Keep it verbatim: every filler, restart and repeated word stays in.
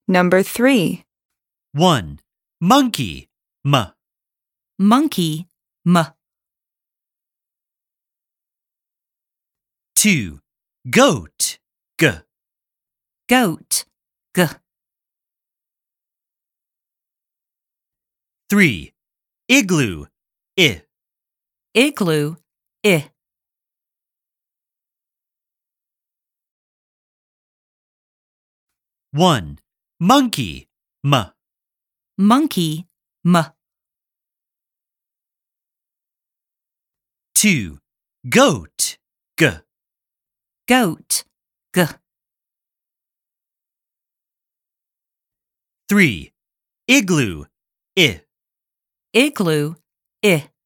Number three. one. Monkey, m. Monkey, m. two. Goat, g. Goat, g. three. Igloo, I. Igloo, I. one. Monkey, m. Monkey, m. two. Goat, g. Goat, g. three. Igloo, I. Igloo, I.